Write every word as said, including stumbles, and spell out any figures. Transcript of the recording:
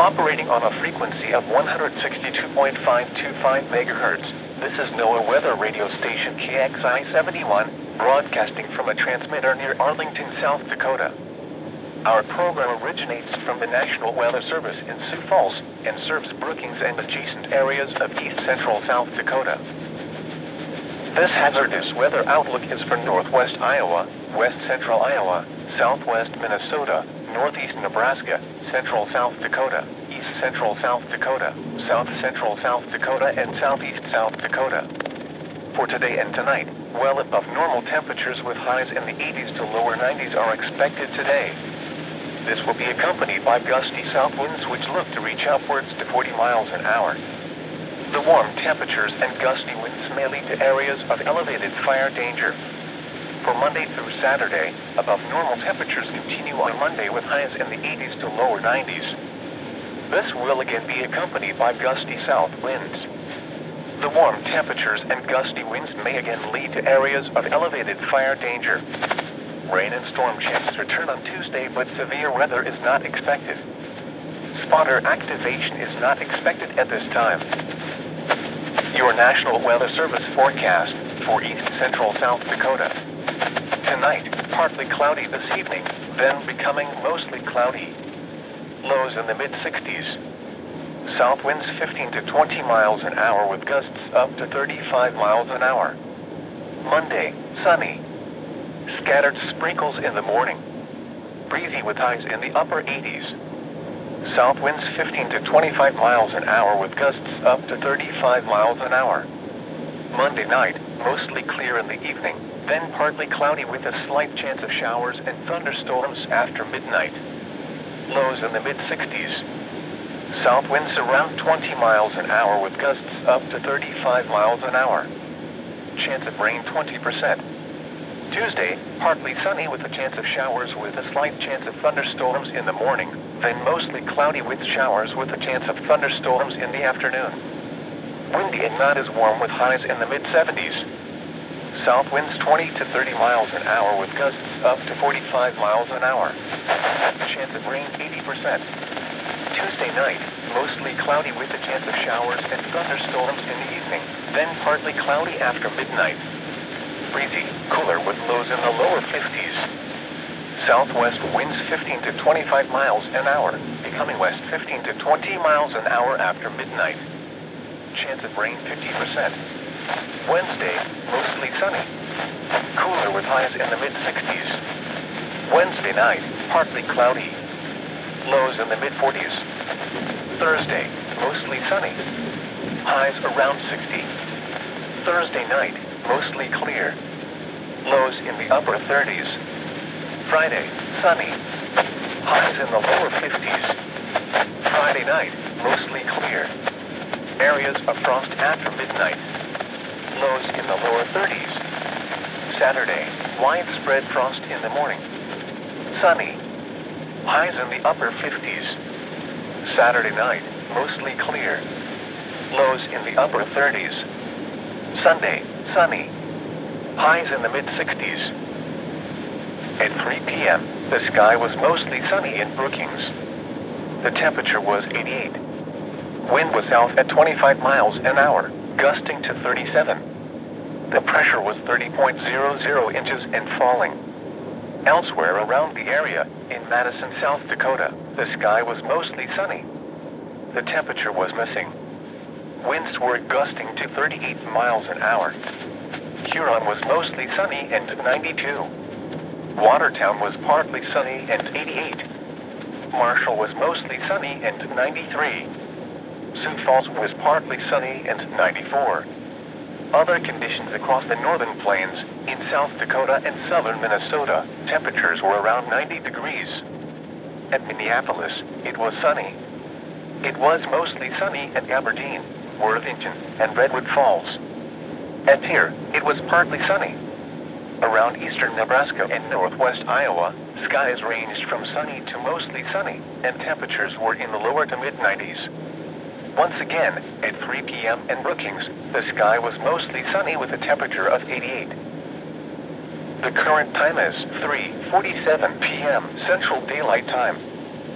Operating on a frequency of one hundred sixty-two point five two five megahertz, this is NOAA weather radio station K X I seventy-one, broadcasting from a transmitter near Arlington, South Dakota. Our program originates from the National Weather Service in Sioux Falls and serves Brookings and adjacent areas of east central South Dakota. This hazardous weather outlook is for northwest Iowa, west central Iowa, southwest Minnesota, northeast Nebraska, central South Dakota, east central South Dakota, south central South Dakota, and southeast South Dakota. For today and tonight, well above normal temperatures with highs in the eighties to lower nineties are expected today. This will be accompanied by gusty south winds which look to reach upwards to forty miles an hour. The warm temperatures and gusty winds may lead to areas of elevated fire danger. For Monday through Saturday, above normal temperatures continue on Monday with highs in the eighties to lower nineties. This will again be accompanied by gusty south winds. The warm temperatures and gusty winds may again lead to areas of elevated fire danger. Rain and storm chances return on Tuesday, but severe weather is not expected. Spotter activation is not expected at this time. Your National Weather Service forecast for east central South Dakota. Tonight, partly cloudy this evening, then becoming mostly cloudy. Lows in the mid sixties. South winds fifteen to twenty miles an hour with gusts up to thirty-five miles an hour. Monday, sunny. Scattered sprinkles in the morning. Breezy with highs in the upper eighties. South winds fifteen to twenty-five miles an hour with gusts up to thirty-five miles an hour. Monday night, mostly clear in the evening, then partly cloudy with a slight chance of showers and thunderstorms after midnight. Lows in the mid sixties. South winds around twenty miles an hour with gusts up to thirty-five miles an hour. Chance of rain twenty percent. Tuesday, partly sunny with a chance of showers with a slight chance of thunderstorms in the morning, then mostly cloudy with showers with a chance of thunderstorms in the afternoon. Windy and not as warm with highs in the mid seventies. South winds twenty to thirty miles an hour with gusts up to forty-five miles an hour. Chance of rain eighty percent. Tuesday night, mostly cloudy with a chance of showers and thunderstorms in the evening, then partly cloudy after midnight. Breezy, cooler with lows in the lower fifties. Southwest winds fifteen to twenty-five miles an hour, becoming west fifteen to twenty miles an hour after midnight. Chance of rain fifty percent. Wednesday, mostly sunny. Cooler with highs in the mid sixties. Wednesday night, partly cloudy. Lows in the mid forties. Thursday, mostly sunny. Highs around sixty. Thursday night, mostly clear. Lows in the upper thirties. Friday, sunny. Highs in the lower fifties. Friday night, mostly clear. Areas of frost after midnight. Lows in the lower thirties. Saturday, widespread frost in the morning. Sunny. Highs in the upper fifties. Saturday night, mostly clear. Lows in the upper thirties. Sunday, sunny. Highs in the mid sixties. At three p m, the sky was mostly sunny in Brookings. The temperature was eighty-eight. Wind was south at twenty-five miles an hour, gusting to thirty-seven. The pressure was thirty point zero zero inches and falling. Elsewhere around the area, in Madison, South Dakota, the sky was mostly sunny. The temperature was missing. Winds were gusting to thirty-eight miles an hour. Huron was mostly sunny and ninety-two. Watertown was partly sunny and eighty-eight. Marshall was mostly sunny and ninety-three. Sioux Falls was partly sunny and ninety-four. Other conditions across the northern plains, in South Dakota and southern Minnesota, temperatures were around ninety degrees. At Minneapolis, it was sunny. It was mostly sunny at Aberdeen, Worthington, and Redwood Falls. At Pierre, it was partly sunny. Around eastern Nebraska and northwest Iowa, skies ranged from sunny to mostly sunny, and temperatures were in the lower to mid nineties. Once again, at three p m in Brookings, the sky was mostly sunny with a temperature of eighty-eight. The current time is three forty-seven p m Central Daylight Time.